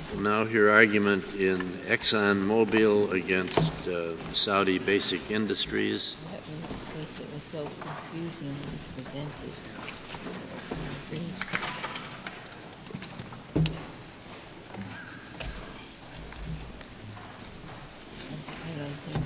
We'll now hear argument in ExxonMobil against Saudi Basic Industries. That was the case that was so confusing when presented. I don't think.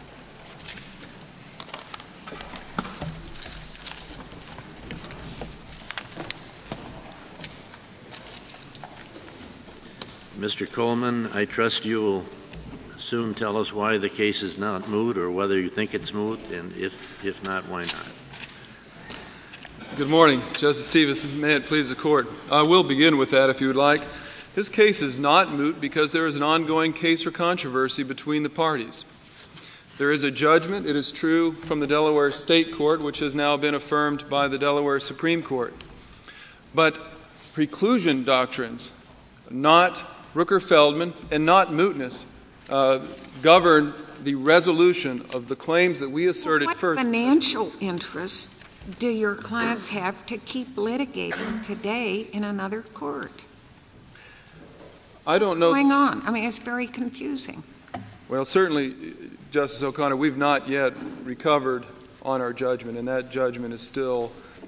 Mr. Coleman, I trust you will soon tell us why the case is not moot, or whether you think it's moot, and if not, why not? Good morning, Justice Stevenson. May it please the Court. I will begin with that if you would like. This case is not moot because there is an ongoing case or controversy between the parties. There is a judgment, it is true, from the Delaware State Court, which has now been affirmed by the Delaware Supreme Court. But preclusion doctrines, not Rooker-Feldman, and not mootness, govern the resolution of the claims that we asserted first. What financial interest do your clients have to keep litigating today in another court? I don't know. What's going on? I mean, it's very confusing. Well, certainly, Justice O'Connor, we've not yet recovered on our judgment, and that judgment is still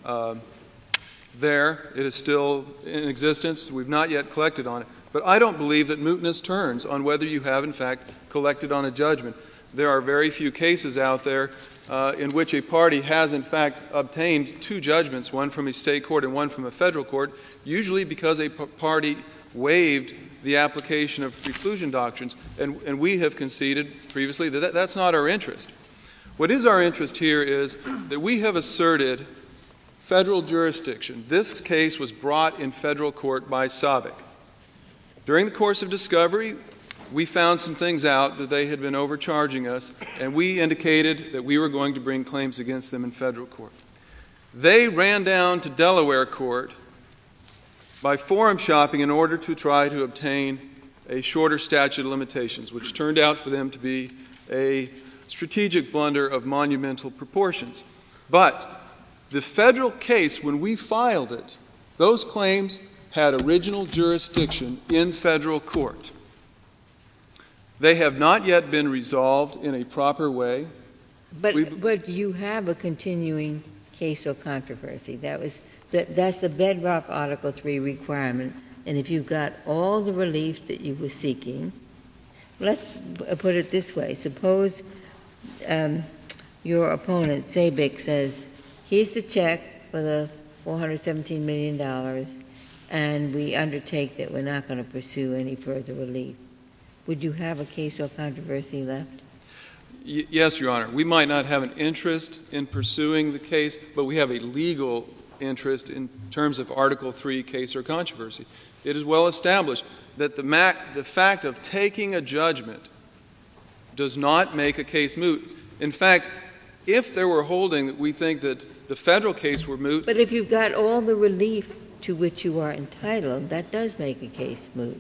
there. It is still in existence. We've not yet collected on it. But I don't believe that mootness turns on whether you have, in fact, collected on a judgment. There are very few cases out there in which a party has, in fact, obtained two judgments, one from a state court and one from a federal court, usually because a party waived the application of preclusion doctrines. And we have conceded previously that that's not our interest. What is our interest here is that we have asserted federal jurisdiction. This case was brought in federal court by SABIC. During the course of discovery, we found some things out that they had been overcharging us, and we indicated that we were going to bring claims against them in federal court. They ran down to Delaware court by forum shopping in order to try to obtain a shorter statute of limitations, which turned out for them to be a strategic blunder of monumental proportions. But the federal case, when we filed it, those claims had original jurisdiction in federal court. They have not yet been resolved in a proper way. But you have a continuing case or controversy. That's the bedrock Article 3 requirement. And if you've got all the relief that you were seeking, let's put it this way. Suppose your opponent, SABIC, says, here's the check for the $417 million, and we undertake that we're not going to pursue any further relief. Would you have a case or controversy left? Yes, Your Honor. We might not have an interest in pursuing the case, but we have a legal interest in terms of Article 3 case or controversy. It is well established that the fact of taking a judgment does not make a case moot. In fact, if there were holding that we think that the federal case were moot. But if you've got all the relief to which you are entitled, that does make a case moot.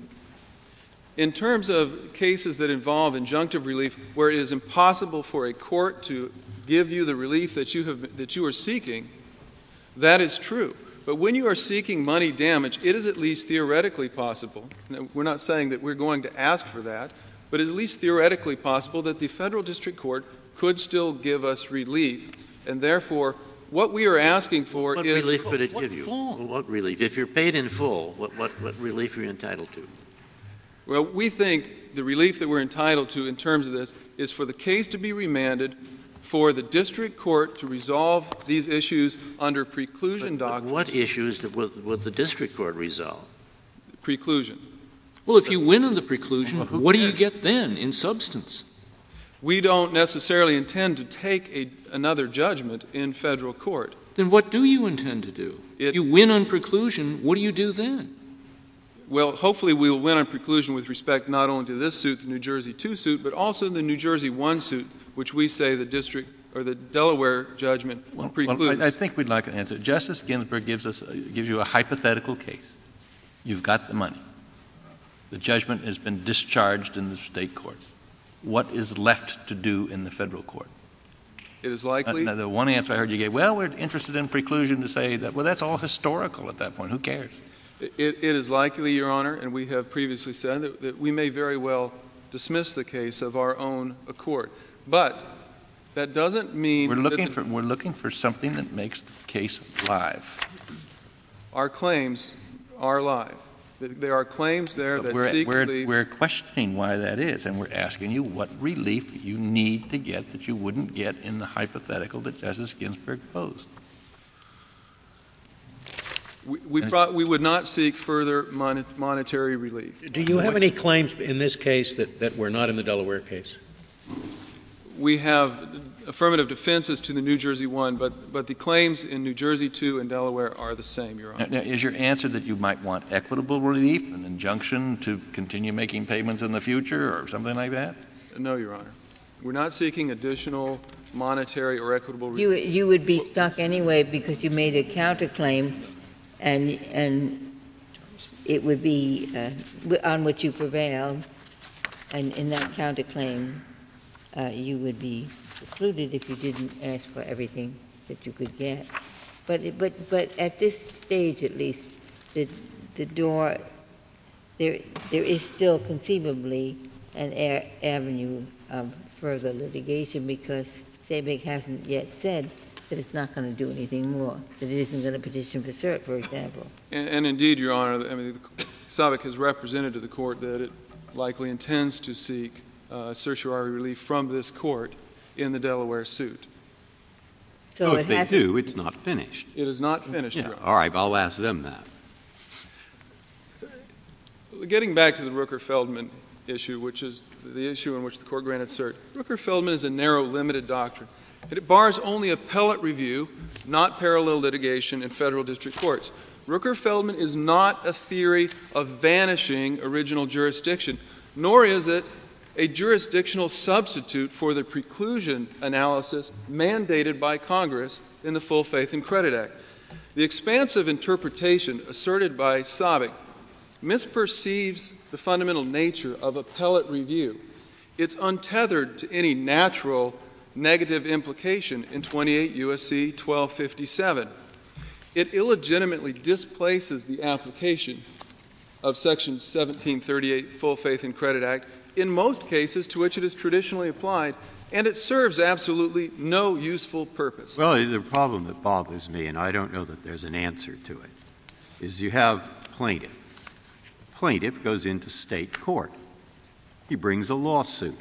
In terms of cases that involve injunctive relief, where it is impossible for a court to give you the relief that you are seeking, that is true. But when you are seeking money damage, it is at least theoretically possible. Now, we're not saying that we're going to ask for that, but it is at least theoretically possible that the federal district court could still give us relief. And therefore, what we are asking for what is— What relief could it give you? What relief? If you're paid in full, what relief are you entitled to? Well, we think the relief that we're entitled to in terms of this is for the case to be remanded, for the district court to resolve these issues under preclusion doctrines. What issues would the district court resolve? Preclusion. Well, if you win on the preclusion, what do you get then in substance? We don't necessarily intend to take another judgment in federal court. Then what do you intend to do? You win on preclusion, what do you do then? Well, hopefully we will win on preclusion with respect not only to this suit, the New Jersey 2 suit, but also the New Jersey 1 suit, which we say the district or the Delaware judgment precludes. Well, I think we'd like an answer. Justice Ginsburg gives you a hypothetical case. You've got the money. The judgment has been discharged in the state court. What is left to do in the federal court? It is likely— Now, the one answer I heard you gave, well, we're interested in preclusion to say that, well, that's all historical at that point. Who cares? It is likely, Your Honor, and we have previously said that we may very well dismiss the case of our own accord. But that doesn't mean we're looking for something that makes the case live. Our claims are live. There are claims there that seek relief. We're questioning why that is, and we're asking you what relief you need to get that you wouldn't get in the hypothetical that Justice Ginsburg posed. We would not seek further monetary relief. Do you have any claims in this case that were not in the Delaware case? We have affirmative defenses to the New Jersey one, but the claims in New Jersey 2 and Delaware are the same, Your Honor. Now, is your answer that you might want equitable relief, an injunction to continue making payments in the future or something like that? No, Your Honor. We're not seeking additional monetary or equitable relief. You would be stuck anyway because you made a counterclaim and it would be on which you prevailed, and in that counterclaim you would be precluded if you didn't ask for everything that you could get. But at this stage, at least, the door, there is still conceivably an avenue of further litigation because SABIC hasn't yet said that it's not going to do anything more, that it isn't going to petition for cert, for example. And indeed, Your Honor, I mean, SABIC has represented to the court that it likely intends to seek certiorari relief from this court in the Delaware suit. So if they do, it's not finished. It is not finished, Your Honor. All right, I'll ask them that. Getting back to the Rooker-Feldman issue, which is the issue in which the court granted cert, Rooker-Feldman is a narrow, limited doctrine. It bars only appellate review, not parallel litigation in federal district courts. Rooker-Feldman is not a theory of vanishing original jurisdiction, nor is it a jurisdictional substitute for the preclusion analysis mandated by Congress in the Full Faith and Credit Act. The expansive interpretation asserted by SABIC misperceives the fundamental nature of appellate review. It's untethered to any natural negative implication in 28 U.S.C. 1257. It illegitimately displaces the application of Section 1738 Full Faith and Credit Act in most cases to which it is traditionally applied, and it serves absolutely no useful purpose. Well, the problem that bothers me, and I don't know that there's an answer to it, is you have plaintiff. Plaintiff goes into state court. He brings a lawsuit,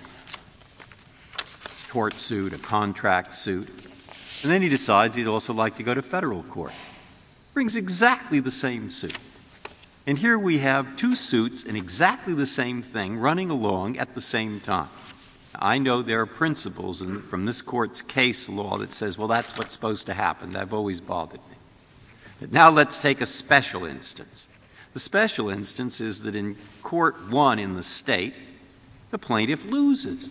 tort suit, a contract suit, and then he decides he'd also like to go to federal court. Brings exactly the same suit. And here we have two suits in exactly the same thing running along at the same time. I know there are principles from this court's case law that says, well, that's what's supposed to happen. That have always bothered me. But now let's take a special instance. The special instance is that in court one in the state, the plaintiff loses.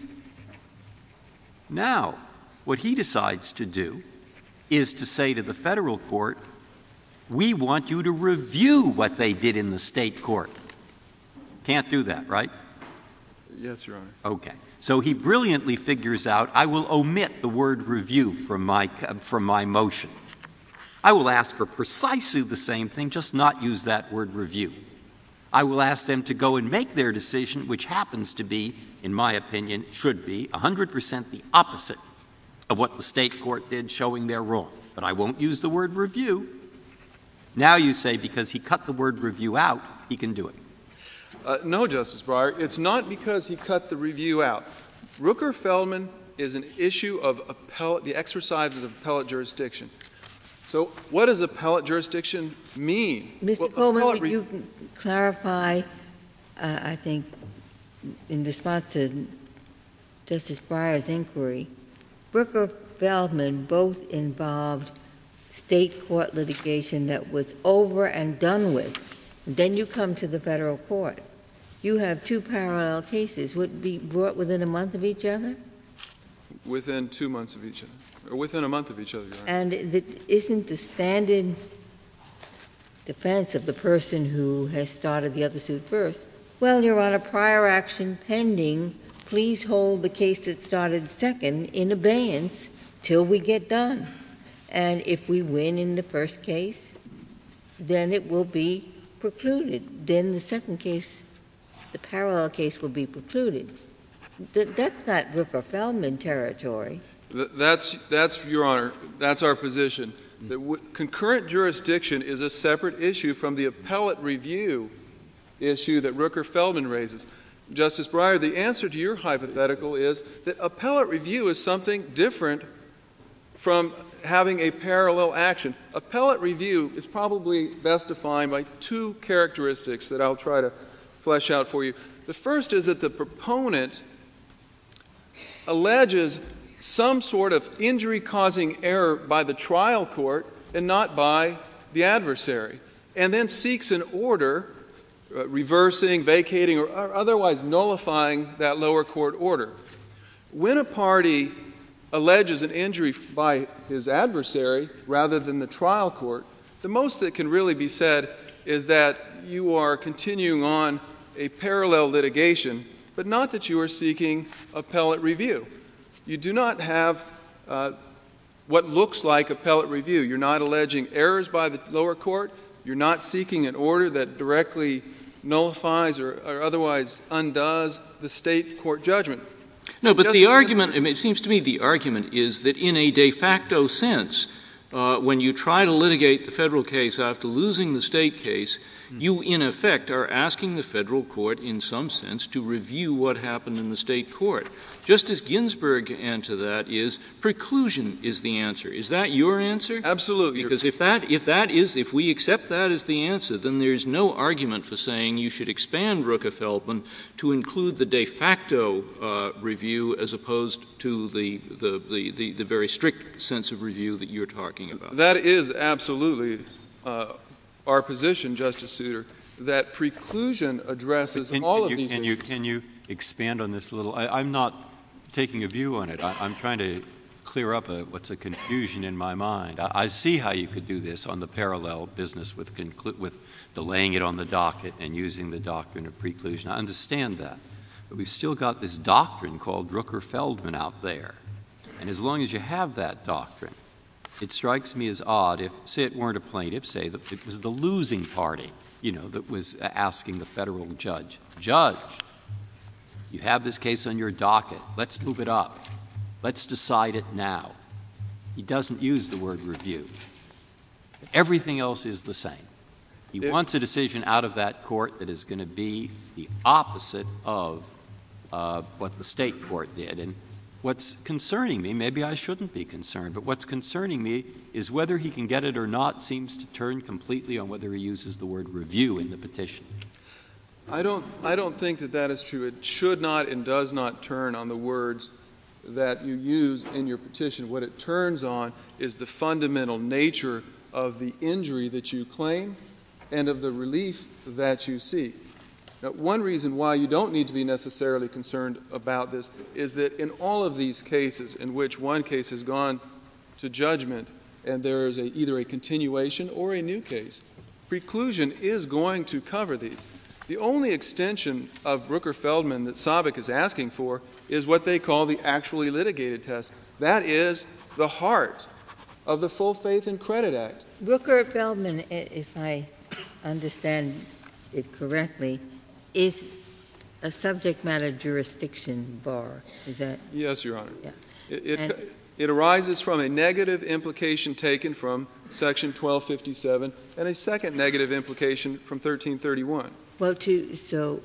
Now, what he decides to do is to say to the federal court, we want you to review what they did in the state court. Can't do that, right? Yes, Your Honor. Okay. So he brilliantly figures out, I will omit the word review from my motion. I will ask for precisely the same thing, just not use that word review. I will ask them to go and make their decision, which happens to be, in my opinion, should be 100% the opposite of what the state court did, showing they're wrong. But I won't use the word review. Now you say because he cut the word review out, he can do it. No, Justice Breyer. It's not because he cut the review out. Rooker-Feldman is an issue of the exercise of appellate jurisdiction. So what does appellate jurisdiction mean? Mr. Coleman, would you clarify, I think, in response to Justice Breyer's inquiry, Rooker-Feldman both involved state court litigation that was over and done with. Then you come to the federal court. You have two parallel cases. Would be brought within a month of each other? Within 2 months of each other, or within a month of each other, Your Honor. And isn't the standard defense of the person who has started the other suit first, well, Your Honor, prior action pending, please hold the case that started second in abeyance till we get done. And if we win in the first case, then it will be precluded. Then the second case, the parallel case, will be precluded. That's not Rooker-Feldman territory. That's, Your Honor, that's our position. That concurrent jurisdiction is a separate issue from the appellate review issue that Rooker-Feldman raises. Justice Breyer, the answer to your hypothetical is that appellate review is something different from having a parallel action. Appellate review is probably best defined by two characteristics that I'll try to flesh out for you. The first is that the proponent alleges some sort of injury-causing error by the trial court and not by the adversary, and then seeks an order reversing, vacating, or otherwise nullifying that lower court order. When a party alleges an injury by his adversary rather than the trial court, the most that can really be said is that you are continuing on a parallel litigation, but not that you are seeking appellate review. You do not have what looks like appellate review. You're not alleging errors by the lower court. You're not seeking an order that directly nullifies or otherwise undoes the state court judgment. No, but the argument, it seems to me the argument is that in a de facto sense, when you try to litigate the federal case after losing the state case, you in effect are asking the federal court in some sense to review what happened in the state court. Justice Ginsburg answer that is preclusion is the answer. Is that your answer? Absolutely. Because if we accept that as the answer, then there's no argument for saying you should expand Rooker-Feldman to include the de facto review as opposed to the very strict sense of review that you're talking about. That is absolutely our position, Justice Souter, that preclusion addresses all of these issues. Can you expand on this a little? I'm not taking a view on it. I'm trying to clear up what's a confusion in my mind. I see how you could do this on the parallel business with delaying it on the docket and using the doctrine of preclusion. I understand that. But we've still got this doctrine called Rooker-Feldman out there. And as long as you have that doctrine, it strikes me as odd if, say it weren't a plaintiff, say that it was the losing party, that was asking the federal judge, you have this case on your docket. Let's move it up. Let's decide it now. He doesn't use the word review. Everything else is the same. He wants a decision out of that court that is going to be the opposite of what the state court did. And what's concerning me, maybe I shouldn't be concerned, but what's concerning me is whether he can get it or not seems to turn completely on whether he uses the word review in the petition. I don't think that is true. It should not and does not turn on the words that you use in your petition. What it turns on is the fundamental nature of the injury that you claim and of the relief that you seek. Now, one reason why you don't need to be necessarily concerned about this is that in all of these cases in which one case has gone to judgment and there is either a continuation or a new case, preclusion is going to cover these. The only extension of Rooker-Feldman that Sabick is asking for is what they call the actually litigated test. That is the heart of the Full Faith and Credit Act. Rooker-Feldman, if I understand it correctly, is a subject matter jurisdiction bar. Is that? Yes, Your Honor. Yeah. It arises from a negative implication taken from Section 1257 and a second negative implication from 1331. Well, so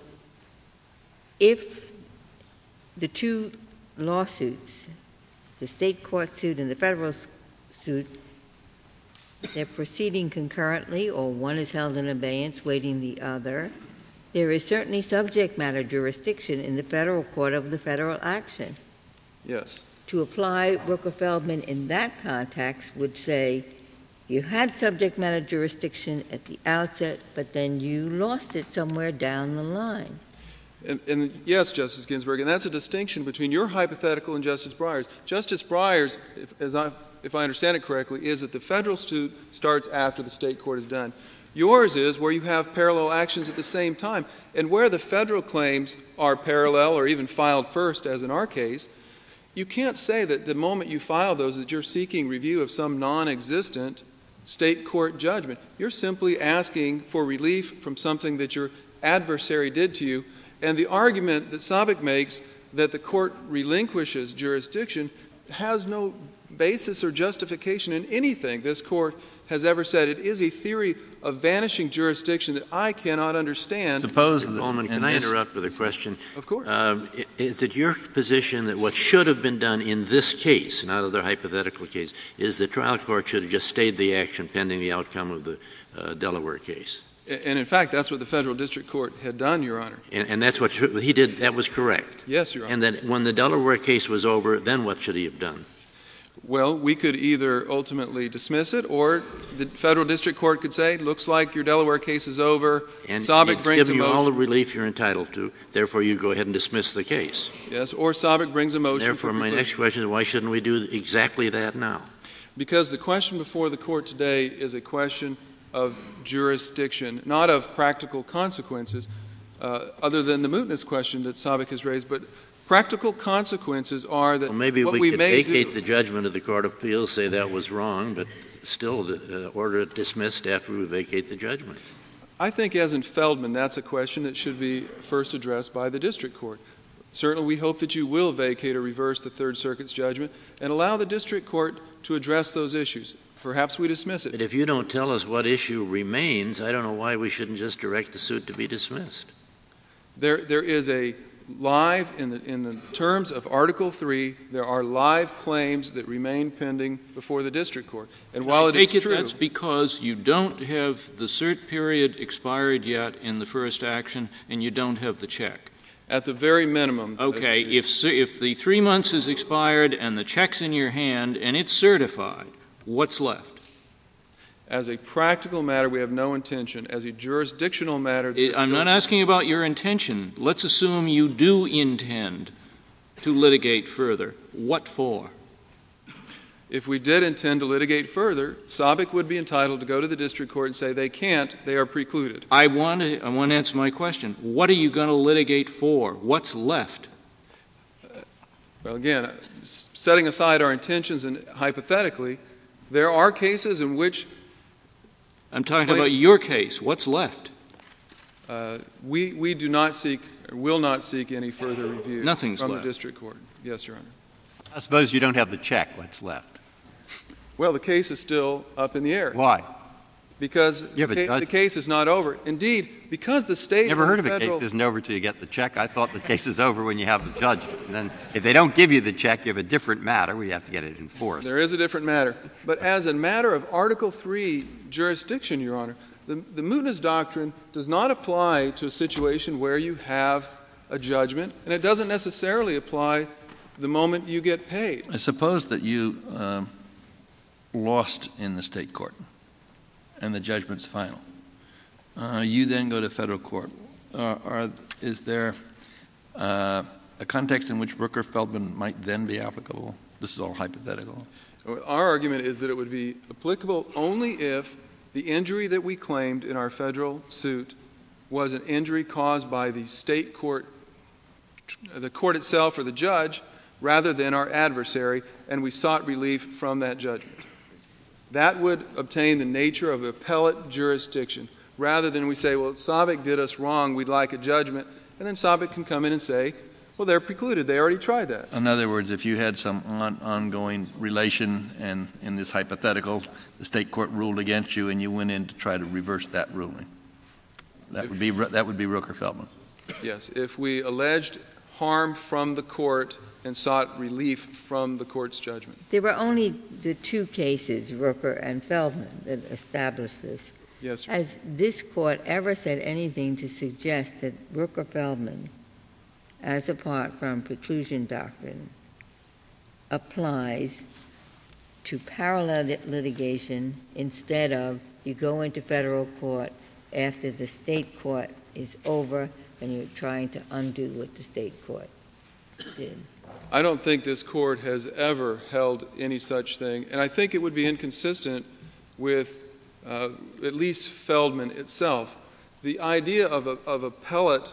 if the two lawsuits, the state court suit and the federal suit, they're proceeding concurrently or one is held in abeyance waiting the other, there is certainly subject matter jurisdiction in the federal court of the federal action. Yes. To apply Rooker-Feldman in that context would say you had subject matter jurisdiction at the outset, but then you lost it somewhere down the line. And yes, Justice Ginsburg, and that's a distinction between your hypothetical and Justice Breyer's. Justice Breyer's, if I understand it correctly, is that the federal suit starts after the state court is done. Yours is where you have parallel actions at the same time, and where the federal claims are parallel or even filed first, as in our case, you can't say that the moment you file those that you're seeking review of some non-existent state court judgment. You're simply asking for relief from something that your adversary did to you. And the argument that Sabic makes that the court relinquishes jurisdiction has no basis or justification in anything this court has ever said. It is a theory of vanishing jurisdiction that I cannot understand. Suppose Mr. Coleman, can I interrupt with a question? Of course. Is it your position that what should have been done in this case, not other hypothetical case, is the trial court should have just stayed the action pending the outcome of the Delaware case? And in fact, that's what the federal district court had done, Your Honor. And that's what he did. That was correct. Yes, Your Honor. And that when the Delaware case was over, then what should he have done? Well, we could either ultimately dismiss it, or the federal district court could say, looks like your Delaware case is over. And Sabic it's brings a given you motion. all the relief you're entitled to. Therefore, you go ahead and dismiss the case. Yes, or Sabic brings a motion. Therefore, my next question is, why shouldn't we do exactly that now? Because the question before the court today is a question of jurisdiction, not of practical consequences, other than the mootness question that Sabic has raised. But practical consequences are that Well, maybe what we could may vacate do, the judgment of the Court of Appeals, say that was wrong, but still order it dismissed after we vacate the judgment. I think, as in Feldman, that's a question that should be first addressed by the district court. Certainly, we hope that you will vacate or reverse the Third Circuit's judgment and allow the district court to address those issues. Perhaps we dismiss it. But if you don't tell us what issue remains, I don't know why we shouldn't just direct the suit to be dismissed. There is a live, in the terms of Article 3, there are live claims that remain pending before the district court. And while it is true, that's because you don't have the cert period expired yet in the first action, and you don't have the check. at the very minimum. Okay, if the 3 months is expired and the check's in your hand and it's certified, what's left? As a practical matter, we have no intention. As a jurisdictional matter, I'm not asking about your intention. Let's assume you do intend to litigate further. What for? If we did intend to litigate further, Sabic would be entitled to go to the district court and say they can't, they are precluded. I want to answer my question. What are you going to litigate for? What's left? Well, again, setting aside our intentions and hypothetically, there are cases in which I'm talking about your case. What's left? we do not seek, or will not seek any further review Nothing's from left. the district court. Yes, Your Honor. I suppose you don't have the check. What's left? Well, the case is still up in the air. Why? Because You have a the judge- case is not over. Indeed, because the state Never and heard the of a federal case isn't over till you get the check. I thought the case is over when you have the judgment. And then if they don't give you the check, you have a different matter where you have to get it enforced. There is a different matter. But as a matter of Article 3 jurisdiction, Your Honor, the mootness doctrine does not apply to a situation where you have a judgment, and it doesn't necessarily apply the moment you get paid. I suppose that you lost in the state court and the judgment's final. You then go to federal court. Is there a context in which Rooker-Feldman might then be applicable? This is all hypothetical. Our argument is that it would be applicable only if the injury that we claimed in our federal suit was an injury caused by the state court, the court itself or the judge, rather than our adversary, and we sought relief from that judgment. That would obtain the nature of appellate jurisdiction, rather than we say, well, Sabic did us wrong, we'd like a judgment, and then Sabic can come in and say, well, they're precluded, they already tried that. In other words, if you had some ongoing relation and in this hypothetical, the state court ruled against you and you went in to try to reverse that ruling, that would be Rooker-Feldman. Yes, if we alleged harm from the court and sought relief from the court's judgment. There were only the two cases, Rooker and Feldman, that established this. Yes, sir. Has this court ever said anything to suggest that Rooker-Feldman, as apart from preclusion doctrine, applies to parallel litigation instead of you go into federal court after the state court is over and you're trying to undo what the state court did? I don't think this court has ever held any such thing, and I think it would be inconsistent with at least Feldman itself. The idea of appellate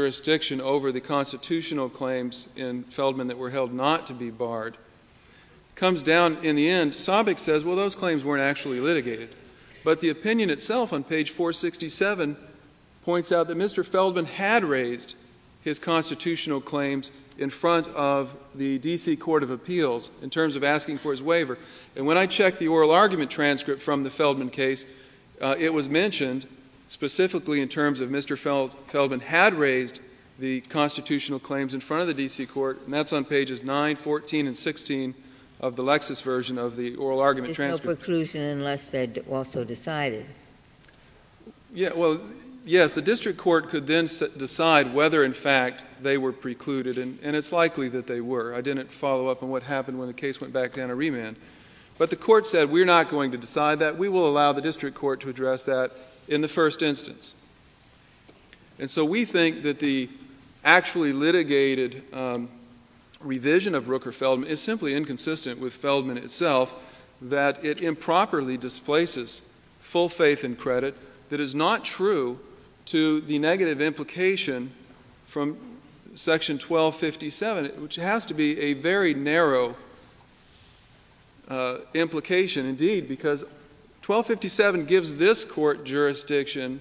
jurisdiction over the constitutional claims in Feldman that were held not to be barred comes down in the end, Sobek says, well, those claims weren't actually litigated. But the opinion itself on page 467 points out that Mr. Feldman had raised his constitutional claims in front of the D.C. Court of Appeals in terms of asking for his waiver. And when I checked the oral argument transcript from the Feldman case, it was mentioned specifically in terms of Mr. Feldman had raised the constitutional claims in front of the D.C. Court, and that's on pages 9, 14, and 16 of the Lexis version of the oral argument transcript. No preclusion unless they're also decided. Yeah, well, yes, the district court could then decide whether, in fact, they were precluded, and it's likely that they were. I didn't follow up on what happened when the case went back down to remand. But the court said, we're not going to decide that. We will allow the district court to address that in the first instance. And so we think that the actually litigated revision of Rooker-Feldman is simply inconsistent with Feldman itself, that it improperly displaces full faith and credit, that is not true to the negative implication from Section 1257, which has to be a very narrow implication indeed, because 1257 gives this court jurisdiction,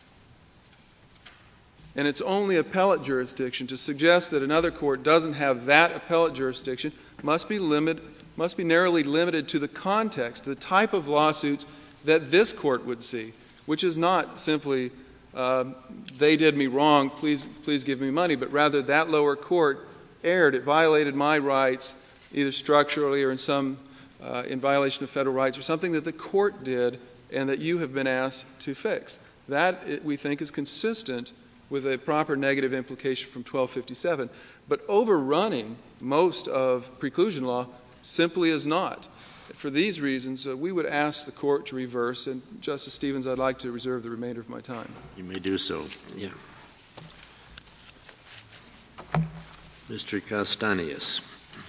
and it's only appellate jurisdiction. To suggest that another court doesn't have that appellate jurisdiction must be narrowly limited to the context, the type of lawsuits that this court would see, which is not simply they did me wrong, please give me money, but rather that lower court erred. It violated my rights, either structurally or in violation of federal rights, or something that the court did and that you have been asked to fix. That, we think, is consistent with a proper negative implication from 1257. But overrunning most of preclusion law simply is not. For these reasons, we would ask the court to reverse. And, Justice Stevens, I'd like to reserve the remainder of my time. You may do so. Yeah. Mr. Castañas.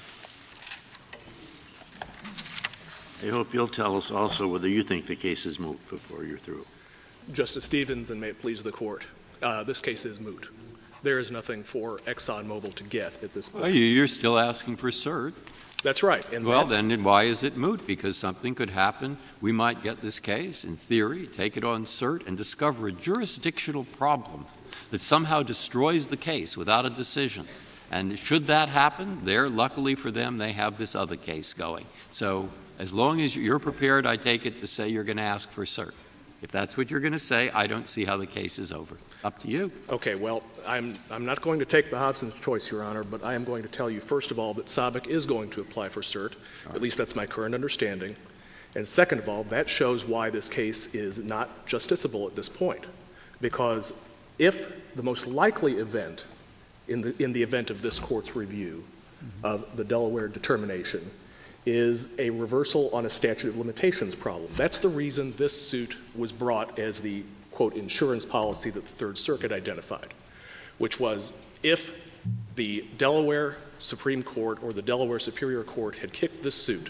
I hope you'll tell us also whether you think the case is moot before you're through. Justice Stevens, and may it please the court, this case is moot. There is nothing for ExxonMobil to get at this point. Well, you're still asking for cert. That's right. And well, then why is it moot? Because something could happen. We might get this case, in theory, take it on cert, and discover a jurisdictional problem that somehow destroys the case without a decision. And should that happen, luckily for them, they have this other case going. So as long as you're prepared, I take it, to say you're going to ask for cert. If that's what you're going to say, I don't see how the case is over. Up to you. Okay, well, I'm not going to take the Hobson's choice, Your Honor, but I am going to tell you, first of all, that Sobek is going to apply for cert. Right. At least that's my current understanding. And second of all, that shows why this case is not justiciable at this point. Because if the most likely event in the event of this court's review of the Delaware determination is a reversal on a statute of limitations problem. That's the reason this suit was brought as the, quote, insurance policy that the Third Circuit identified, which was if the Delaware Supreme Court or the Delaware Superior Court had kicked this suit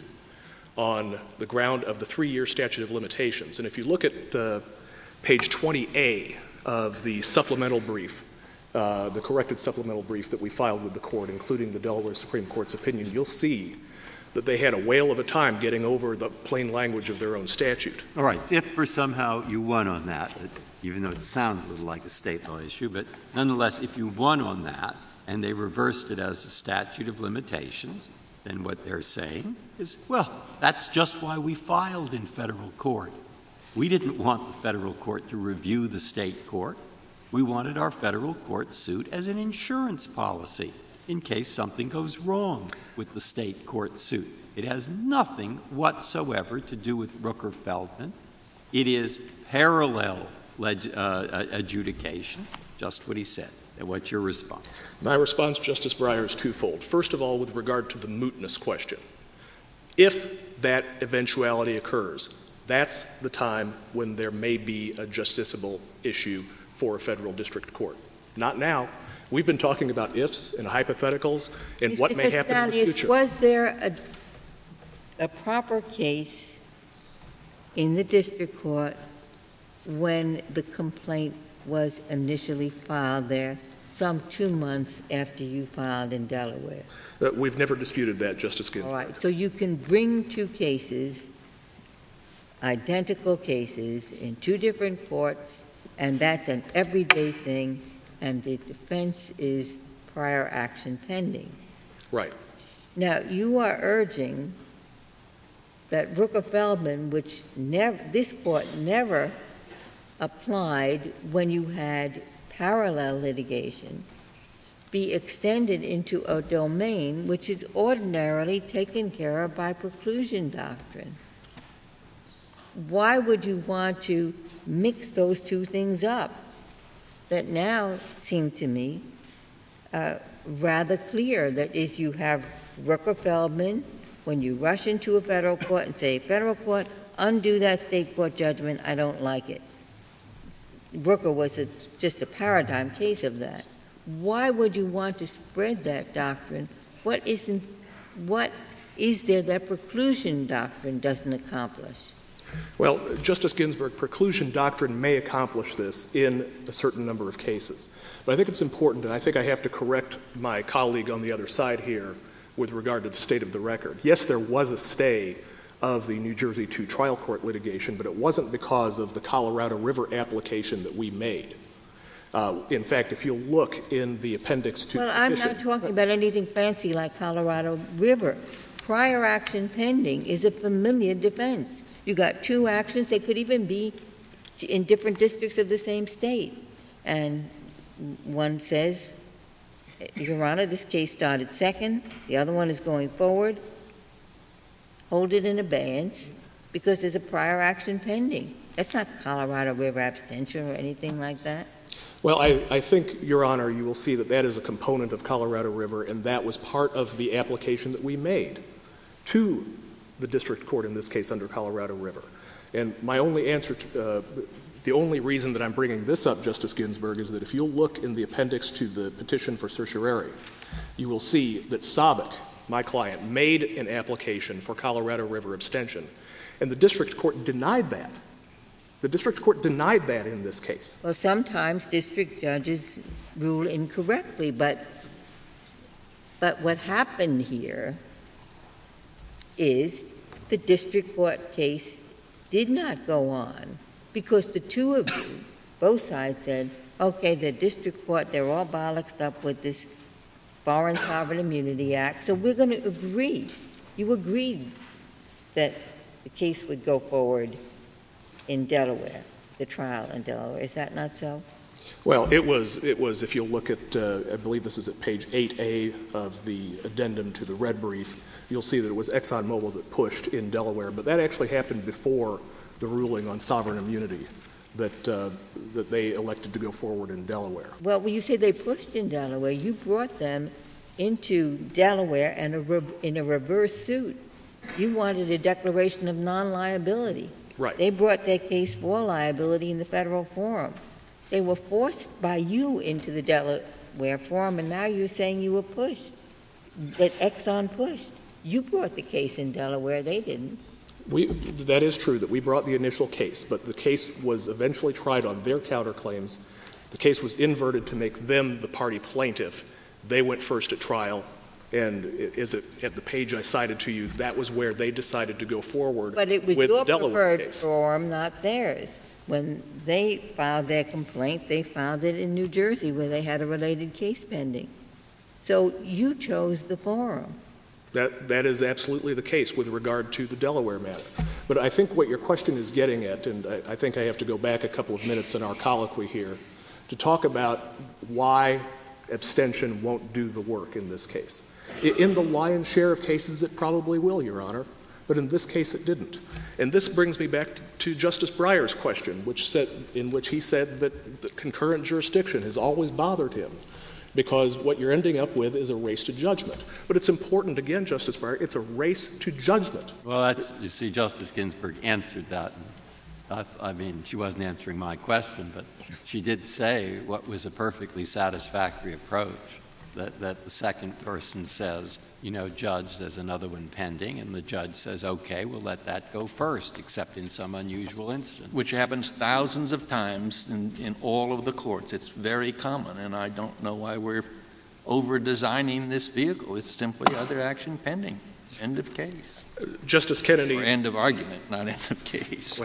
on the ground of the 3-year statute of limitations. And if you look at page 20A of the supplemental brief, the corrected supplemental brief that we filed with the court, including the Delaware Supreme Court's opinion, you'll see that they had a whale of a time getting over the plain language of their own statute. All right. If for somehow you won on that, even though it sounds a little like a state law issue, but nonetheless, if you won on that and they reversed it as a statute of limitations, then what they're saying is, well, that's just why we filed in federal court. We didn't want the federal court to review the state court. We wanted our federal court suit as an insurance policy in case something goes wrong with the state court suit. It has nothing whatsoever to do with Rooker-Feldman. It is parallel adjudication, just what he said. And what's your response? My response, Justice Breyer, is twofold. First of all, with regard to the mootness question, if that eventuality occurs, that's the time when there may be a justiciable issue for a federal district court. Not now. We've been talking about ifs and hypotheticals and what may happen in the future. Was there a proper case in the district court when the complaint was initially filed there, some 2 months after you filed in Delaware. We've never disputed that, Justice Ginsburg. All right, so you can bring 2 cases, identical cases, in 2 different courts, and that's an everyday thing, and the defense is prior action pending. Right. Now, you are urging that Rooker-Feldman, which this court never applied when you had parallel litigation, be extended into a domain which is ordinarily taken care of by preclusion doctrine. Why would you want to mix those 2 things up that now seem to me rather clear? That is, you have Rooker-Feldman, when you rush into a federal court and say, federal court, undo that state court judgment, I don't like it. Rooker was just a paradigm case of that. Why would you want to spread that doctrine? What is there that preclusion doctrine doesn't accomplish? Well, Justice Ginsburg, preclusion doctrine may accomplish this in a certain number of cases. But I think it's important, and I think I have to correct my colleague on the other side here with regard to the state of the record. Yes, there was a stay of the New Jersey 2 trial court litigation, but it wasn't because of the Colorado River application that we made. In fact, if you look in the appendix to the petition— Well, I'm not talking about anything fancy like Colorado River. Prior action pending is a familiar defense. You got 2 actions. They could even be in different districts of the same state. And one says, Your Honor, this case started second. The other one is going forward. Hold it in abeyance because there's a prior action pending. That's not Colorado River abstention or anything like that. Well, I think, Your Honor, you will see that that is a component of Colorado River, and that was part of the application that we made to the district court, in this case under Colorado River. And my only answer to the only reason that I'm bringing this up, Justice Ginsburg, is that if you'll look in the appendix to the petition for certiorari, you will see that Sabic, my client, made an application for Colorado River abstention, and the district court denied that. The district court denied that in this case. Well, sometimes district judges rule incorrectly, but what happened here is the district court case did not go on because the 2 of you, both sides said, okay, the district court, they're all bollocksed up with this Foreign Sovereign Immunity Act, so we're going to agree. You agreed that the case would go forward in Delaware, the trial in Delaware. Is that not so? Well, it was, if you'll look at, I believe this is at page 8A of the addendum to the red brief, you'll see that it was ExxonMobil that pushed in Delaware, but that actually happened before the ruling on sovereign immunity that they elected to go forward in Delaware. Well, when you say they pushed in Delaware, you brought them into Delaware and in a reverse suit. You wanted a declaration of non-liability. Right. They brought their case for liability in the federal forum. They were forced by you into the Delaware forum, and now you're saying you were pushed, that Exxon pushed. You brought the case in Delaware. They didn't. That is true, that we brought the initial case, but the case was eventually tried on their counterclaims. The case was inverted to make them the party plaintiff. They went first at trial, and is it at the page I cited to you, that was where they decided to go forward with the Delaware case. But it was your preferred forum, not theirs. When they filed their complaint, they filed it in New Jersey where they had a related case pending. So you chose the forum. That is absolutely the case with regard to the Delaware matter. But I think what your question is getting at, and I think I have to go back a couple of minutes in our colloquy here to talk about why abstention won't do the work in this case. In the lion's share of cases, it probably will, Your Honor, but in this case it didn't. And this brings me back to Justice Breyer's question, in which he said that the concurrent jurisdiction has always bothered him, because what you're ending up with is a race to judgment. But it's important, again, Justice Breyer, it's a race to judgment. Well, you see, Justice Ginsburg answered that. I mean, she wasn't answering my question, but she did say what was a perfectly satisfactory approach. that the second person says, Judge, there's another one pending, and the judge says, okay, we'll let that go first, except in some unusual instance. Which happens thousands of times in all of the courts. It's very common, and I don't know why we're over-designing this vehicle. It's simply other action pending. End of case. Justice Kennedy. Or end of argument, not end of case.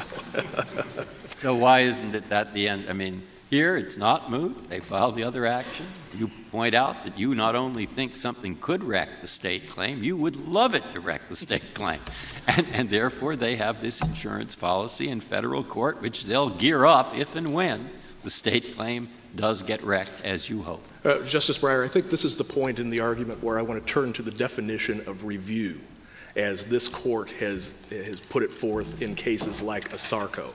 So why isn't it at the end? I mean, here it's not moot. They filed the other action. You point out that you not only think something could wreck the state claim, you would love it to wreck the state claim. And therefore they have this insurance policy in federal court, which they'll gear up if and when the state claim does get wrecked, as you hope. Justice Breyer, I think this is the point in the argument where I want to turn to the definition of review, as this court has put it forth in cases like ASARCO.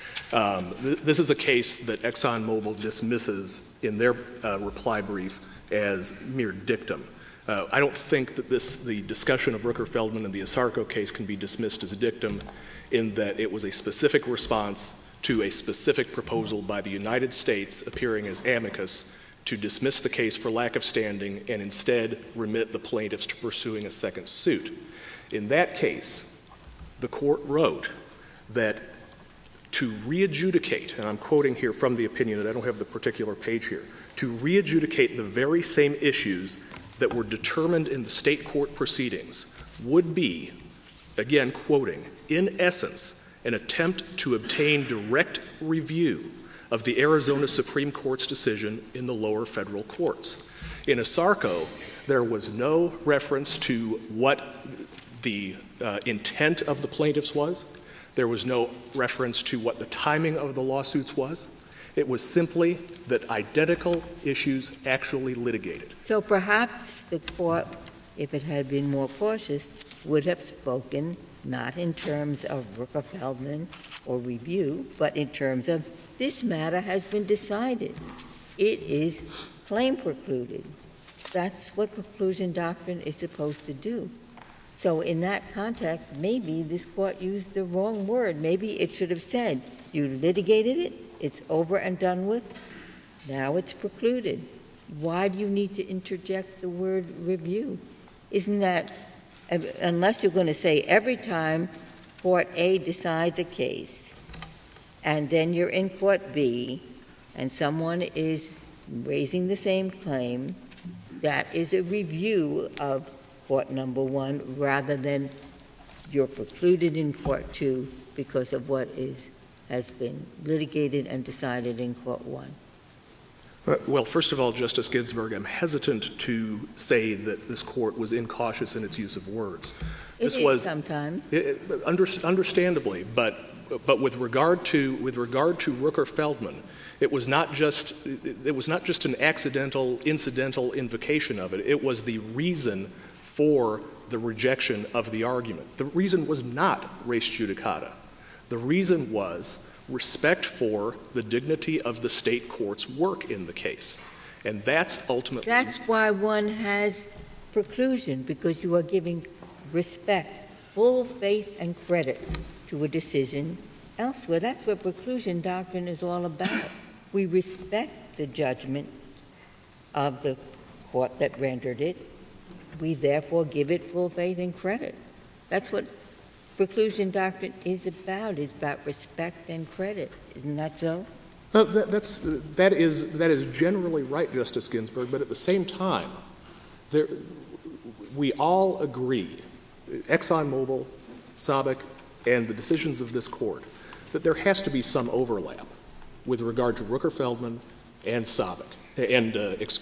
This is a case that ExxonMobil dismisses in their reply brief as mere dictum. I don't think that the discussion of Rooker-Feldman and the ASARCO case can be dismissed as a dictum, in that it was a specific response to a specific proposal by the United States appearing as amicus to dismiss the case for lack of standing and instead remit the plaintiffs to pursuing a second suit. In that case, the court wrote that to re-adjudicate, and I'm quoting here from the opinion, and I don't have the particular page here, to re-adjudicate the very same issues that were determined in the state court proceedings would be, again quoting, in essence, an attempt to obtain direct review of the Arizona Supreme Court's decision in the lower federal courts. In ASARCO, there was no reference to what the intent of the plaintiffs was. There was no reference to what the timing of the lawsuits was. It was simply that identical issues actually litigated. So perhaps the court, if it had been more cautious, would have spoken not in terms of Rooker-Feldman or review, but in terms of this matter has been decided. It is claim precluded. That's what preclusion doctrine is supposed to do. So in that context, maybe this court used the wrong word. Maybe it should have said, you litigated it, it's over and done with, now it's precluded. Why do you need to interject the word review? Isn't that, unless you're going to say every time Court A decides a case, and then you're in Court B, and someone is raising the same claim, that is a review of Court number 1, rather than you're precluded in Court 2 because of what has been litigated and decided in Court 1. Well, first of all, Justice Ginsburg, I'm hesitant to say that this court was incautious in its use of words. It is sometimes. Understandably, but with regard to Rooker-Feldman, it was not just an accidental, incidental invocation of it. It was the reason for the rejection of the argument. The reason was not res judicata. The reason was respect for the dignity of the state court's work in the case. And that's ultimately... That's why one has preclusion, because you are giving respect, full faith and credit to a decision elsewhere. That's what preclusion doctrine is all about. We respect the judgment of the court that rendered it. We therefore give it full faith and credit. That's what preclusion doctrine is about respect and credit. Isn't that so? That is generally right, Justice Ginsburg, but at the same time, we all agreed, ExxonMobil, SABIC, and the decisions of this court, that there has to be some overlap with regard to Rooker-Feldman and SABIC, and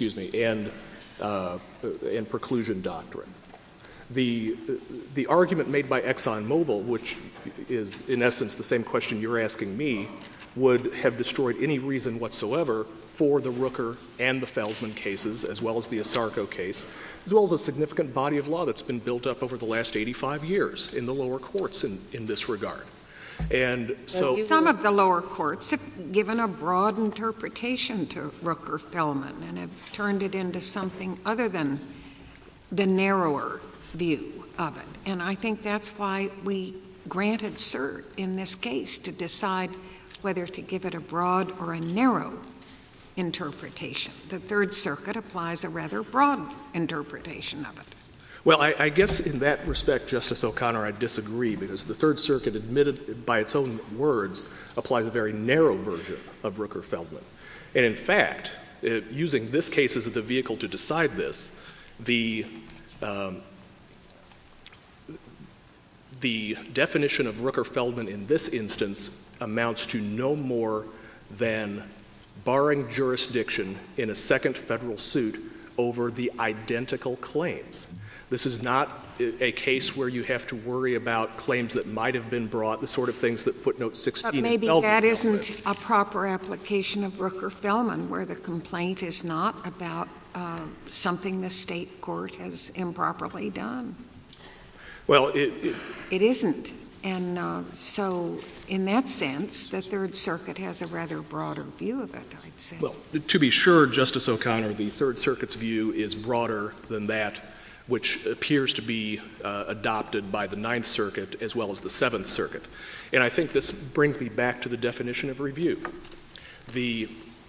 preclusion doctrine. The argument made by ExxonMobil, which is in essence the same question you're asking me, would have destroyed any reason whatsoever for the Rooker and the Feldman cases, as well as the ASARCO case, as well as a significant body of law that's been built up over the last 85 years in the lower courts in this regard. And so some of the lower courts have given a broad interpretation to Rooker-Feldman and have turned it into something other than the narrower view of it. And I think that's why we granted cert in this case, to decide whether to give it a broad or a narrow interpretation. The Third Circuit applies a rather broad interpretation of it. Well, I guess in that respect, Justice O'Connor, I disagree, because the Third Circuit, admitted by its own words, applies a very narrow version of Rooker-Feldman. And in fact, using this case as the vehicle to decide this, the definition of Rooker-Feldman in this instance amounts to no more than barring jurisdiction in a second federal suit over the identical claims. This is not a case where you have to worry about claims that might have been brought, the sort of things that footnote 16 But maybe Feldman that isn't a proper application of Rooker-Feldman, where the complaint is not about something the state court has improperly done. Well, it isn't. And so in that sense, the Third Circuit has a rather broader view of it, I'd say. Well, to be sure, Justice O'Connor, the Third Circuit's view is broader than that which appears to be adopted by the Ninth Circuit as well as the Seventh Circuit. And I think this brings me back to the definition of review. The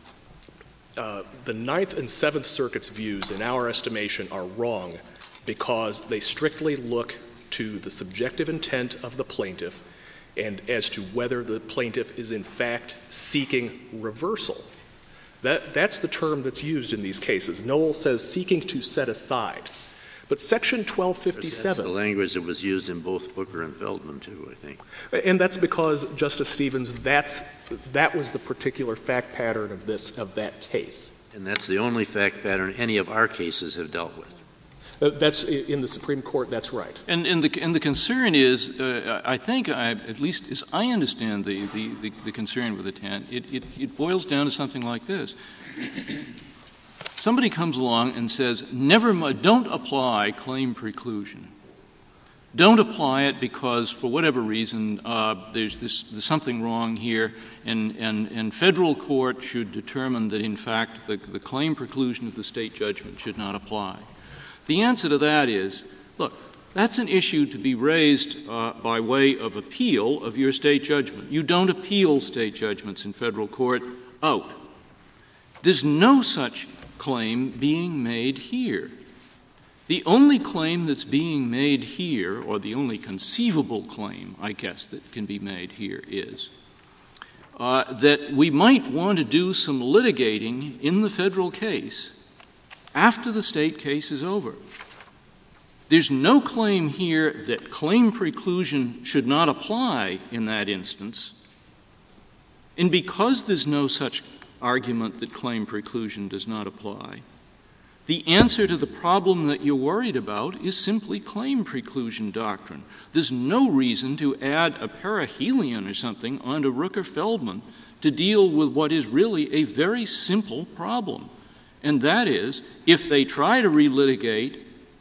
Ninth and Seventh Circuit's views, in our estimation, are wrong because they strictly look to the subjective intent of the plaintiff and as to whether the plaintiff is in fact seeking reversal. That's the term that's used in these cases. Noel says seeking to set aside. But Section 1257... That's the language that was used in both Booker and Feldman, too, I think. And that's because, Justice Stevens, that was the particular fact pattern of that case. And that's the only fact pattern any of our cases have dealt with. That's in the Supreme Court. That's right. And the concern is, I think, at least as I understand the concern with the TAN, it boils down to something like this. Somebody comes along and says, don't apply claim preclusion. Don't apply it because, for whatever reason, there's something wrong here, and federal court should determine that, in fact, the claim preclusion of the state judgment should not apply. The answer to that is, look, that's an issue to be raised by way of appeal of your state judgment. You don't appeal state judgments in federal court. Out. There's no such claim being made here. The only claim that's being made here, or the only conceivable claim, I guess, that can be made here is that we might want to do some litigating in the federal case after the state case is over. There's no claim here that claim preclusion should not apply in that instance. And because there's no such argument that claim preclusion does not apply, the answer to the problem that you're worried about is simply claim preclusion doctrine. There's no reason to add a perihelion or something onto Rooker-Feldman to deal with what is really a very simple problem. And that is, if they try to relitigate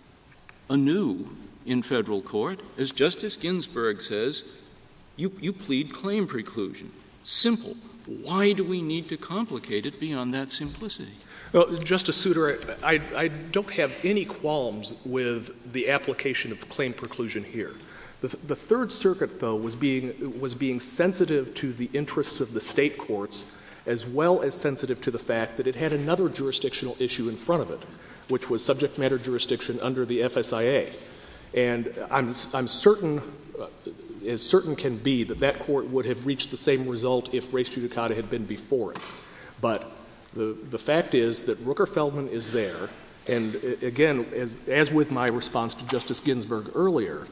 anew in federal court, as Justice Ginsburg says, you plead claim preclusion. Simple. Why do we need to complicate it beyond that simplicity? Well, Justice Souter, I don't have any qualms with the application of claim preclusion here. The Third Circuit, though, was being sensitive to the interests of the state courts as well as sensitive to the fact that it had another jurisdictional issue in front of it, which was subject matter jurisdiction under the FSIA. And I'm certain, as certain can be, that court would have reached the same result if res judicata had been before it. But the fact is that Rooker-Feldman is there, and again, as with my response to Justice Ginsburg earlier,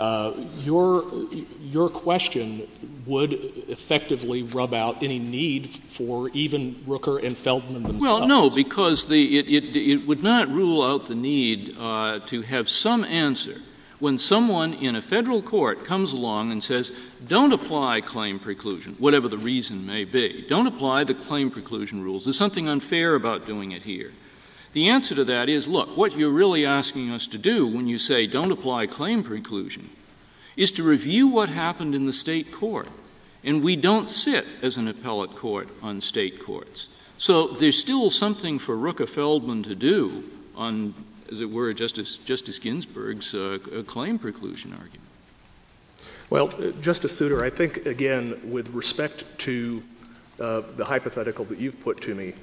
your question would effectively rub out any need for even Rooker and Feldman themselves. Well, no, because it would not rule out the need to have some answer when someone in a federal court comes along and says, don't apply claim preclusion, whatever the reason may be. Don't apply the claim preclusion rules. There's something unfair about doing it here. The answer to that is, look, what you're really asking us to do when you say don't apply claim preclusion is to review what happened in the state court. And we don't sit as an appellate court on state courts. So there's still something for Rooker-Feldman to do on, as it were, Justice Ginsburg's claim preclusion argument. Well, Justice Souter, I think, again, with respect to the hypothetical that you've put to me,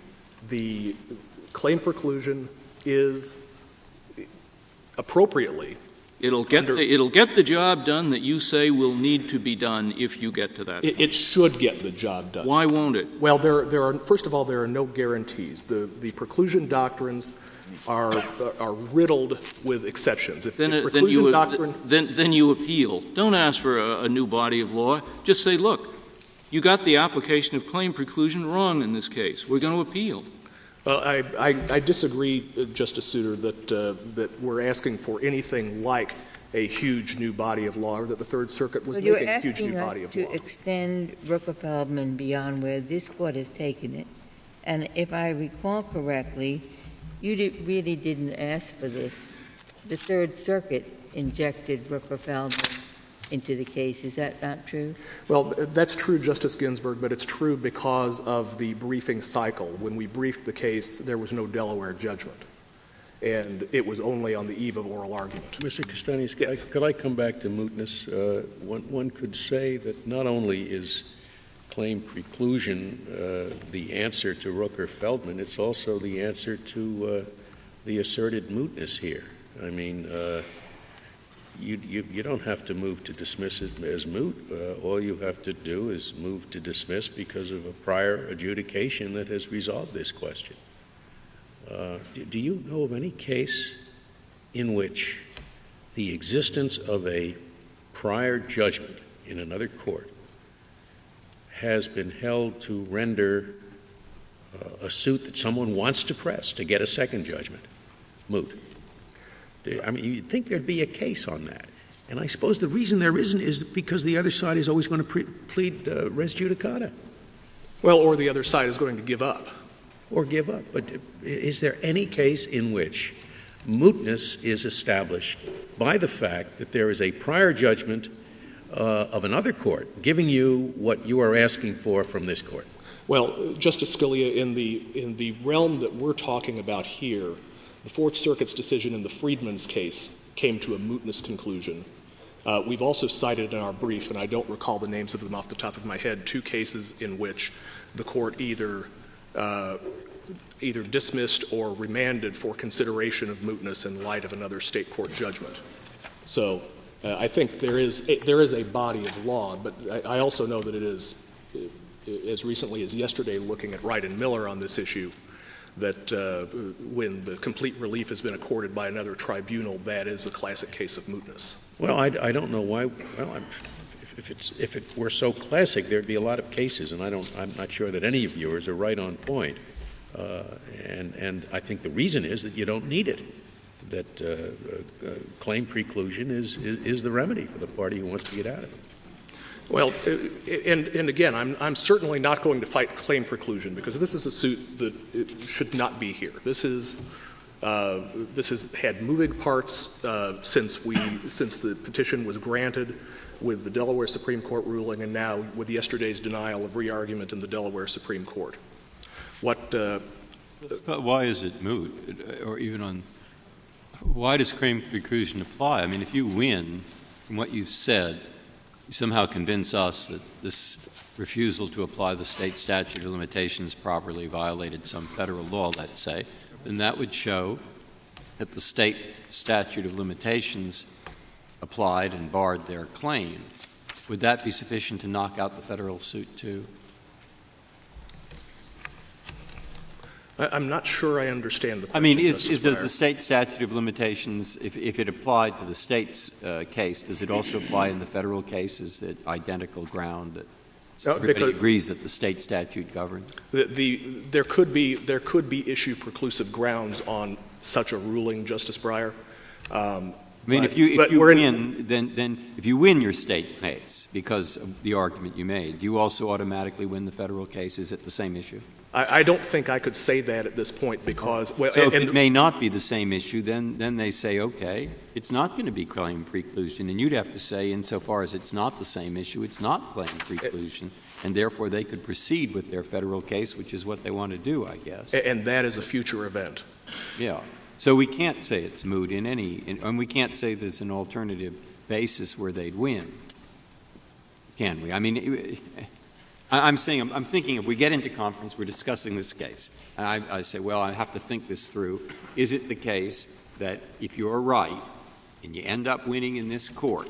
the claim preclusion is appropriately. It'll get the job done that you say will need to be done if you get to that point. It should get the job done. Why won't it? Well, there are, first of all, there are no guarantees. The preclusion doctrines are riddled with exceptions. If then you appeal. Don't ask for a new body of law. Just say, look, you got the application of claim preclusion wrong in this case. We're going to appeal. Well, I disagree, Justice Souter, that we're asking for anything like a huge new body of law, or that the Third Circuit was making a huge new body of law. You're asking us to extend Rooker-Feldman beyond where this Court has taken it. And if I recall correctly, you really didn't ask for this. The Third Circuit injected Rooker-Feldman into the case. Is that not true? Well, that's true, Justice Ginsburg, but it's true because of the briefing cycle. When we briefed the case, there was no Delaware judgment, and it was only on the eve of oral argument. Mr. Castanis, yes. could I come back to mootness? One could say that not only is claim preclusion the answer to Rooker-Feldman, it's also the answer to the asserted mootness here. I mean, you don't have to move to dismiss it as moot. All you have to do is move to dismiss because of a prior adjudication that has resolved this question. Do you know of any case in which the existence of a prior judgment in another court has been held to render a suit that someone wants to press to get a second judgment moot? I mean, you'd think there'd be a case on that. And I suppose the reason there isn't is because the other side is always going to plead res judicata. Well, or the other side is going to give up. Or give up. But is there any case in which mootness is established by the fact that there is a prior judgment of another court giving you what you are asking for from this court? Well, Justice Scalia, in the realm that we're talking about here, the Fourth Circuit's decision in the Friedman's case came to a mootness conclusion. We've also cited in our brief, and I don't recall the names of them off the top of my head, two cases in which the court either dismissed or remanded for consideration of mootness in light of another state court judgment. So I think there is a body of law, but I also know that it is, as recently as yesterday, looking at Wright and Miller on this issue, that when the complete relief has been accorded by another tribunal, that is a classic case of mootness. Well, I don't know why. Well, if it were so classic, there'd be a lot of cases, and I'm not sure that any of yours are right on point. And I think the reason is that you don't need it. That claim preclusion is the remedy for the party who wants to get out of it. Well, and again, I'm certainly not going to fight claim preclusion because this is a suit that it should not be here. This has had moving parts since the petition was granted with the Delaware Supreme Court ruling, and now with yesterday's denial of re-argument in the Delaware Supreme Court. Why is it moot, or even on? Why does claim preclusion apply? I mean, if you win from what you've said, you somehow convince us that this refusal to apply the state statute of limitations properly violated some federal law, let's say, then that would show that the state statute of limitations applied and barred their claim. Would that be sufficient to knock out the federal suit, too? I'm not sure I understand the question. I mean, does the state statute of limitations, if it applied to the state's case, does it also apply in the federal case? Is it identical ground that everybody agrees that the state statute governs? There could be issue preclusive grounds on such a ruling, Justice Breyer. I mean, if you win your state case because of the argument you made, do you also automatically win the federal case? Is it the same issue? I don't think I could say that at this point because... Well, so if it may not be the same issue, then they say, okay, it's not going to be claim preclusion. And you'd have to say, insofar as it's not the same issue, it's not claim preclusion. And therefore, they could proceed with their federal case, which is what they want to do, I guess. And that is a future event. Yeah. So we can't say it's moot and we can't say there's an alternative basis where they'd win. Can we? I mean... I'm saying, I'm thinking if we get into conference, we're discussing this case. And I say, well, I have to think this through. Is it the case that if you're right and you end up winning in this court,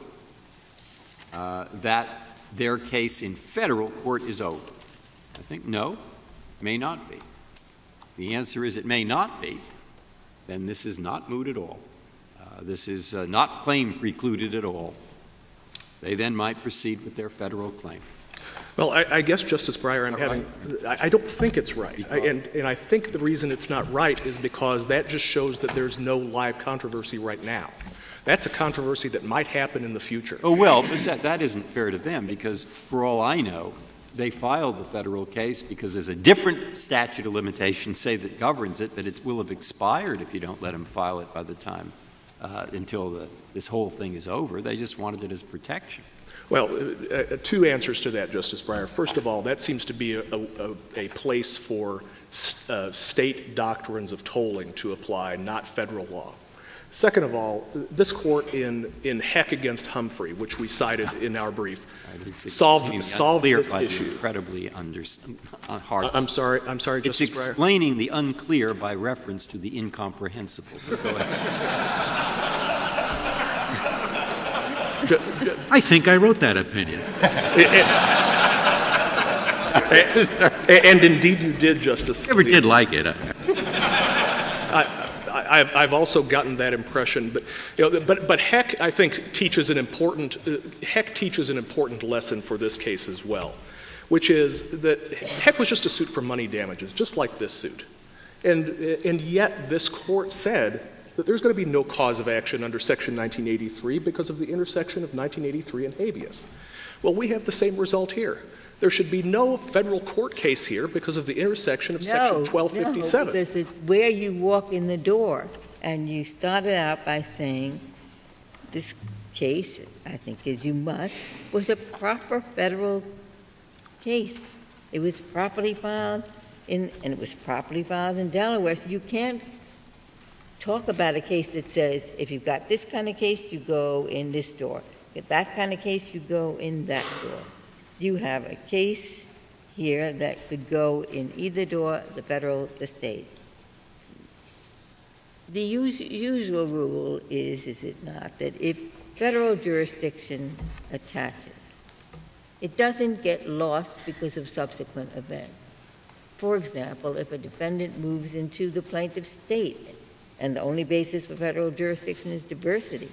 that their case in federal court is over? I think no, may not be. The answer is it may not be. Then this is not moot at all. This is not claim precluded at all. They then might proceed with their federal claim. Well, I guess, Justice Breyer, I don't think it's right. And I think the reason it's not right is because that just shows that there's no live controversy right now. That's a controversy that might happen in the future. Oh, well, but that isn't fair to them because, for all I know, they filed the federal case because there's a different statute of limitations, say, that governs it, but it will have expired if you don't let them file it by the time until this whole thing is over. They just wanted it as protection. Well, two answers to that, Justice Breyer. First of all, that seems to be a place for state doctrines of tolling to apply, not federal law. Second of all, this court in Heck against Humphrey, which we cited in our brief, solved this issue. Incredibly hard. I'm sorry, Justice Breyer. It's explaining the unclear by reference to the incomprehensible. Go ahead. I think I wrote that opinion. And indeed you did, Justice. Never did like it. I've also gotten that impression, but Heck, I think, teaches an important lesson for this case as well, which is that Heck was just a suit for money damages, just like this suit, and yet this court said that there's going to be no cause of action under Section 1983 because of the intersection of 1983 and habeas. Well, we have the same result here. There should be no federal court case here because of the intersection of Section 1257. No, because it's where you walk in the door. And you started out by saying this case, I think as you must, was a proper federal case. It was properly filed and it was properly filed in Delaware. So you can't talk about a case that says if you've got this kind of case, you go in this door. If that kind of case, you go in that door. You have a case here that could go in either door, the federal, the state. The usual rule is it not, that if federal jurisdiction attaches, it doesn't get lost because of subsequent events. For example, if a defendant moves into the plaintiff's state and the only basis for federal jurisdiction is diversity,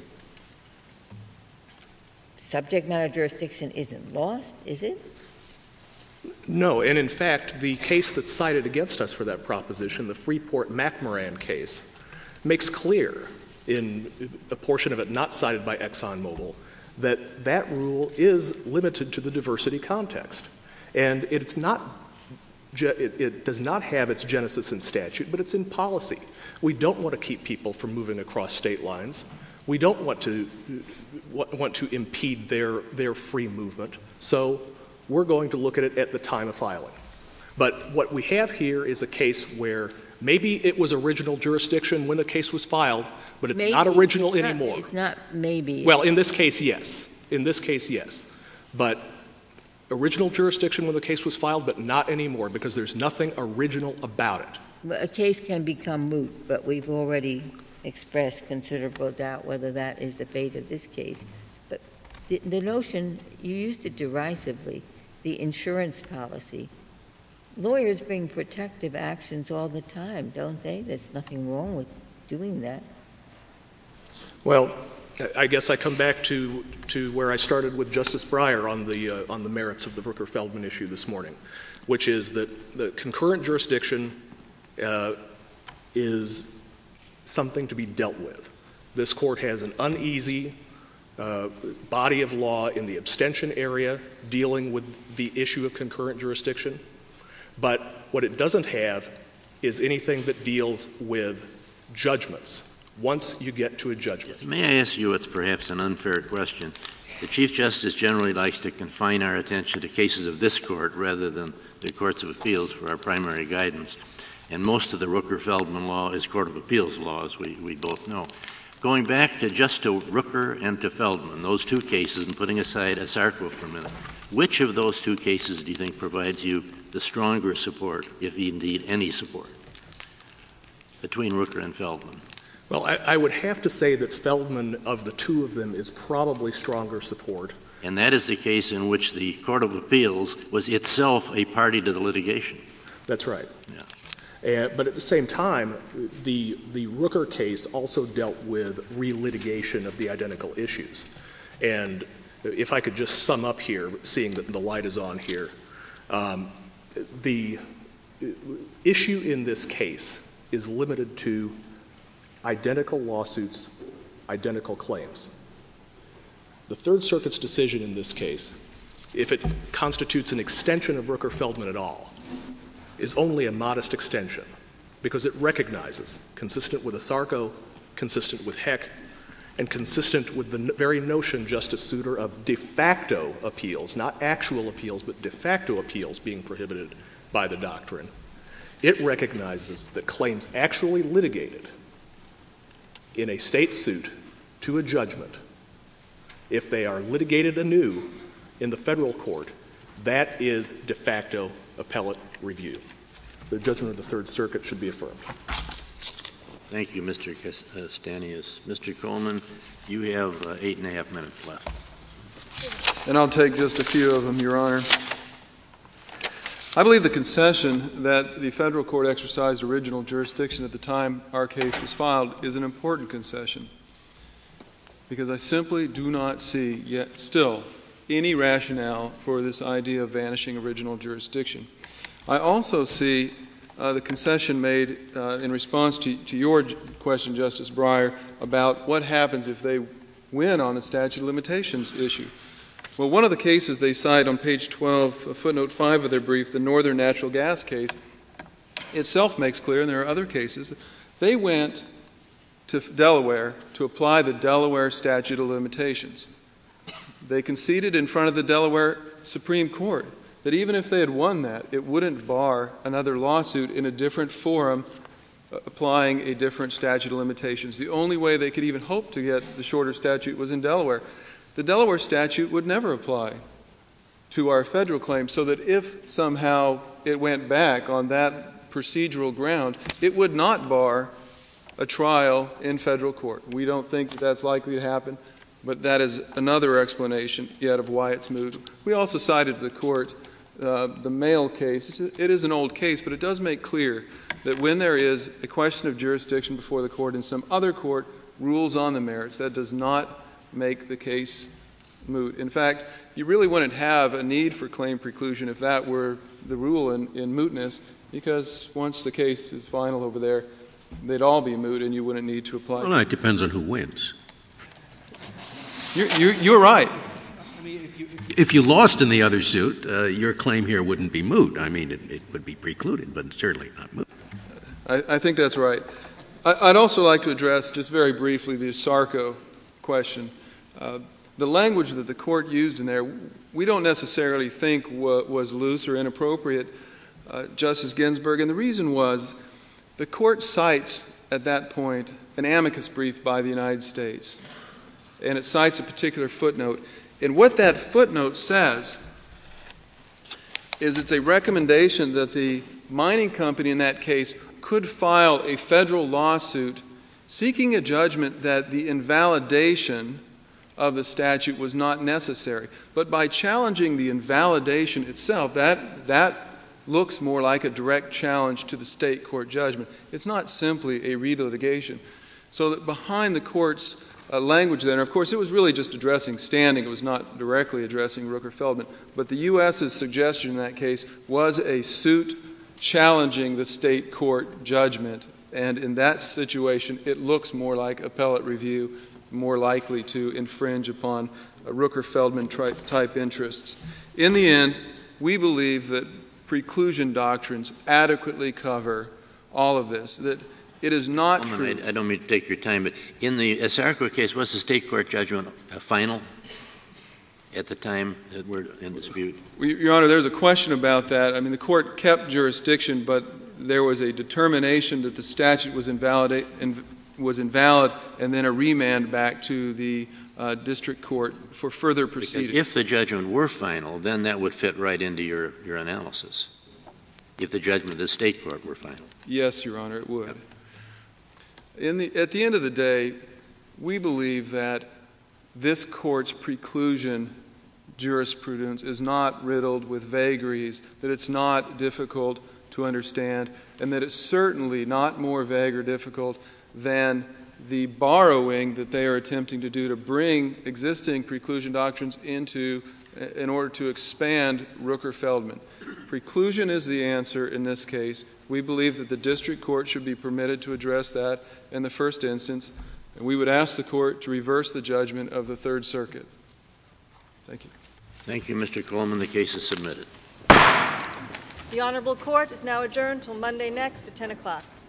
subject matter jurisdiction isn't lost, is it? No, and in fact, the case that's cited against us for that proposition, the Freeport-McMoran case, makes clear in a portion of it not cited by ExxonMobil that that rule is limited to the diversity context. And it does not have its genesis in statute, but it's in policy. We don't want to keep people from moving across state lines. We don't want to impede their free movement. So we're going to look at it at the time of filing. But what we have here is a case where maybe it was original jurisdiction when the case was filed, but it's not original anymore. It's not maybe. Well, in this case, yes. In this case, yes. But original jurisdiction when the case was filed, but not anymore because there's nothing original about it. A case can become moot, but we've already expressed considerable doubt whether that is the fate of this case. But the notion, you used it derisively, the insurance policy. Lawyers bring protective actions all the time, don't they? There's nothing wrong with doing that. Well, I guess I come back to where I started with Justice Breyer on the merits of the Rooker-Feldman issue this morning, which is that the concurrent jurisdiction is something to be dealt with. This court has an uneasy body of law in the abstention area dealing with the issue of concurrent jurisdiction. But what it doesn't have is anything that deals with judgments once you get to a judgment. Yes, may I ask you what's perhaps an unfair question? The Chief Justice generally likes to confine our attention to cases of this court rather than the courts of appeals for our primary guidance. And most of the Rooker-Feldman law is Court of Appeals law, as we both know. Going back to Rooker and to Feldman, those two cases, and putting aside ASARCO for a minute, which of those two cases do you think provides you the stronger support, if indeed any support, between Rooker and Feldman? Well, I would have to say that Feldman, of the two of them, is probably stronger support. And that is the case in which the Court of Appeals was itself a party to the litigation. That's right. Yeah. But at the same time, the Rooker case also dealt with relitigation of the identical issues. And if I could just sum up here, seeing that the light is on here, the issue in this case is limited to identical lawsuits, identical claims. The Third Circuit's decision in this case, if it constitutes an extension of Rooker-Feldman at all, is only a modest extension because it recognizes, consistent with ASARCO, consistent with Heck, and consistent with the very notion, Justice Souter, of de facto appeals, not actual appeals, but de facto appeals being prohibited by the doctrine. It recognizes that claims actually litigated in a state suit to a judgment, if they are litigated anew in the federal court, that is de facto appellate review. The judgment of the Third Circuit should be affirmed. Thank you, Mr. Stanius. Mr. Coleman, you have 8.5 minutes left. And I'll take just a few of them, Your Honor. I believe the concession that the federal court exercised original jurisdiction at the time our case was filed is an important concession, because I simply do not see yet still any rationale for this idea of vanishing original jurisdiction. I also see the concession made in response to your question, Justice Breyer, about what happens if they win on the statute of limitations issue. Well, one of the cases they cite on page 12, footnote 5 of their brief, the Northern Natural Gas case, itself makes clear, and there are other cases, they went to Delaware to apply the Delaware statute of limitations. They conceded in front of the Delaware Supreme Court that even if they had won that, it wouldn't bar another lawsuit in a different forum applying a different statute of limitations. The only way they could even hope to get the shorter statute was in Delaware. The Delaware statute would never apply to our federal claim, so that if somehow it went back on that procedural ground, it would not bar a trial in federal court. We don't think that that's likely to happen, but that is another explanation yet of why it's moved. We also cited to the court the Mail case. It is an old case, but it does make clear that when there is a question of jurisdiction before the court and some other court rules on the merits, that does not make the case moot. In fact, you really wouldn't have a need for claim preclusion if that were the rule in mootness, because once the case is final over there, they'd all be moot and you wouldn't need to apply. Well, no, it depends on who wins. You're right. If you lost in the other suit, your claim here wouldn't be moot. I mean, it would be precluded, but certainly not moot. I think that's right. I'd also like to address just very briefly the ASARCO question. The language that the court used in there, we don't necessarily think was loose or inappropriate, Justice Ginsburg, and the reason was the court cites at that point an amicus brief by the United States, and it cites a particular footnote. And what that footnote says is it's a recommendation that the mining company in that case could file a federal lawsuit seeking a judgment that the invalidation of the statute was not necessary. But by challenging the invalidation itself, that looks more like a direct challenge to the state court judgment. It's not simply a relitigation. So that behind the court's language there, and of course it was really just addressing standing, it was not directly addressing Rooker-Feldman, but the U.S.'s suggestion in that case was a suit challenging the state court judgment, and in that situation it looks more like appellate review, more likely to infringe upon Rooker-Feldman type interests. In the end, we believe that preclusion doctrines adequately cover all of this, that it is not true. I don't mean to take your time, but in the ASARCO case, was the state court judgment final at the time that we're in dispute? Your Honor, there's a question about that. I mean, the court kept jurisdiction, but there was a determination that the statute was was invalid, and then a remand back to the district court for further proceedings. Because if the judgment were final, then that would fit right into your analysis. If the judgment of the state court were final. Yes, Your Honor, it would. At the end of the day, we believe that this court's preclusion jurisprudence is not riddled with vagaries, that it's not difficult to understand, and that it's certainly not more vague or difficult than the borrowing that they are attempting to do to bring existing preclusion doctrines in order to expand Rooker-Feldman. Preclusion is the answer in this case. We believe that the district court should be permitted to address that in the first instance, and we would ask the court to reverse the judgment of the Third Circuit. Thank you. Thank you, Mr. Coleman. The case is submitted. The Honorable Court is now adjourned till Monday next at 10 o'clock.